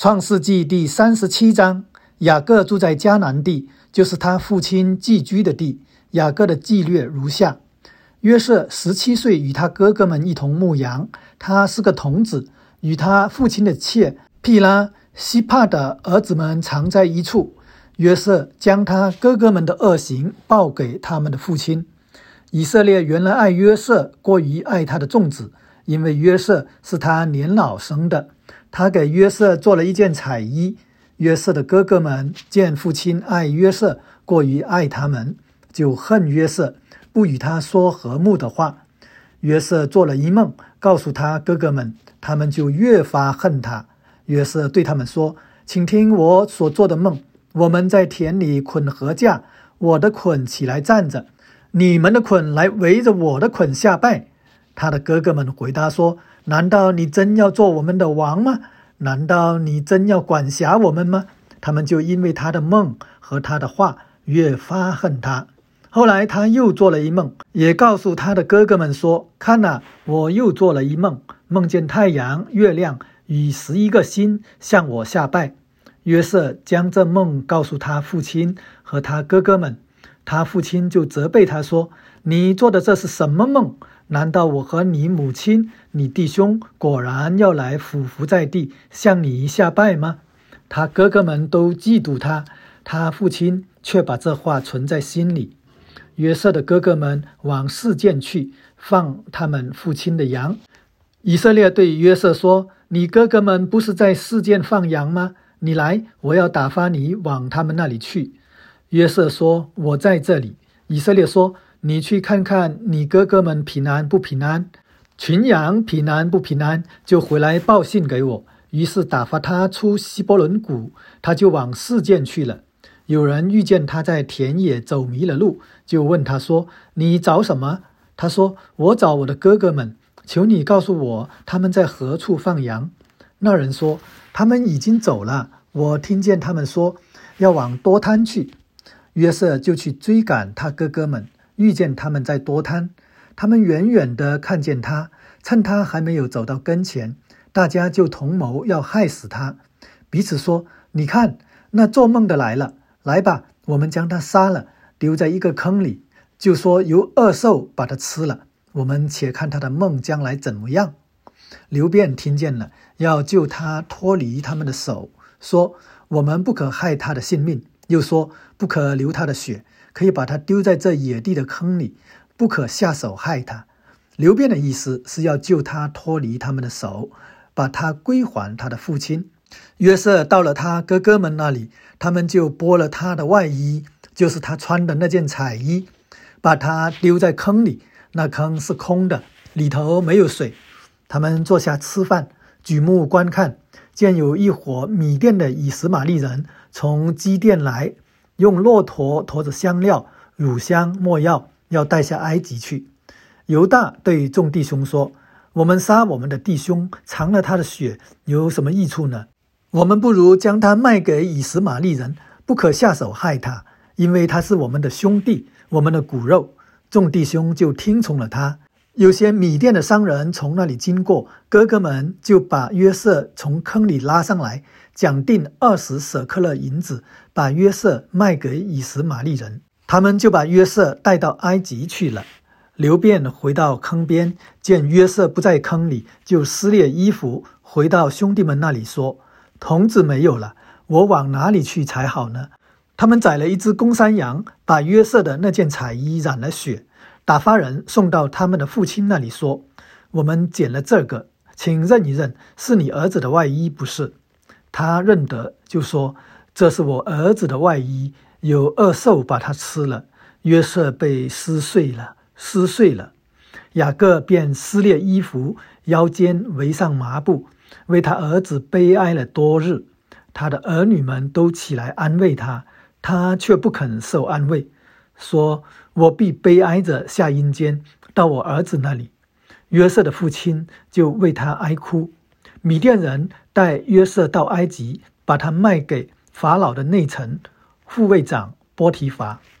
创世纪第37章，雅各住在迦南地，就是他父亲寄居的地。雅各的记略如下：约瑟17岁，与他哥哥们一同牧羊，他是个童子，与他父亲的妾毗拉、西帕的儿子们常在一处。约瑟将他哥哥们的恶行报给他们的父亲。以色列原来爱约瑟过于爱他的众子，因为约瑟是他年老生的。他给约瑟做了一件彩衣。约瑟的哥哥们见父亲爱约瑟过于爱他们，就恨约瑟，不与他说和睦的话。约瑟做了一梦，告诉他哥哥们，他们就越发恨他。约瑟对他们说：请听我所做的梦。我们在田里捆禾架，我的捆起来站着，你们的捆来围着我的捆下拜。他的哥哥们回答说：难道你真要做我们的王吗？难道你真要管辖我们吗？他们就因为他的梦和他的话越发恨他。后来他又做了一梦，也告诉他的哥哥们说：看哪，我又做了一梦，梦见太阳、月亮与11个星向我下拜。约瑟将这梦告诉他父亲和他哥哥们，他父亲就责备他说：你做的这是什么梦？难道我和你母亲、你弟兄果然要来俯伏在地向你下拜吗？他哥哥们都嫉妒他，他父亲却把这话存在心里。约瑟的哥哥们往示剑去，放他们父亲的羊。以色列对约瑟说：你哥哥们不是在示剑放羊吗？你来，我要打发你往他们那里去。约瑟说：我在这里。以色列说：你去看看你哥哥们平安不平安，群羊平安不平安，就回来报信给我。于是打发他出希伯伦谷，他就往示剑去了。有人遇见他在田野走迷了路，就问他说：你找什么？他说：我找我的哥哥们，求你告诉我他们在何处放羊。那人说：他们已经走了，我听见他们说要往多滩去。约瑟就去追赶他哥哥们，遇见他们在多滩，他们远远地看见他，趁他还没有走到跟前，大家就同谋要害死他，彼此说：你看，那做梦的来了，来吧，我们将他杀了，丢在一个坑里，就说有恶兽把他吃了，我们且看他的梦将来怎么样。流便听见了，要救他脱离他们的手，说：我们不可害他的性命，又说不可流他的血，可以把他丢在这野地的坑里，不可下手害他。流便的意思是要救他脱离他们的手，把他归还他的父亲。约瑟到了他哥哥们那里，他们就剥了他的外衣，就是他穿的那件彩衣，把他丢在坑里，那坑是空的，里头没有水。他们坐下吃饭，举目观看，见有一伙米甸的以实玛利人从基甸来，用骆驼驮着香料、乳香、没药，要带下埃及去。犹大对众弟兄说：我们杀我们的弟兄，尝了他的血，有什么益处呢？我们不如将他卖给以实玛利人，不可下手害他，因为他是我们的兄弟，我们的骨肉。众弟兄就听从了他。有些米甸的商人从那里经过，哥哥们就把约瑟从坑里拉上来，讲定20舍克勒银子，把约瑟卖给以实玛利人。他们就把约瑟带到埃及去了。流便回到坑边，见约瑟不在坑里，就撕裂衣服，回到兄弟们那里说：童子没有了，我往哪里去才好呢？他们宰了一只公山羊，把约瑟的那件彩衣染了血，打发人送到他们的父亲那里说：我们捡了这个，请认一认，是你儿子的外衣不是？他认得，就说：这是我儿子的外衣，有恶兽把它吃了。约瑟被撕碎了。雅各便撕裂衣服，腰间围上麻布，为他儿子悲哀了多日。他的儿女们都起来安慰他，他却不肯受安慰，说：我必悲哀着下阴间，到我儿子那里。约瑟的父亲就为他哀哭。米甸人带约瑟到埃及，把他卖给法老的内臣、护卫长波提乏。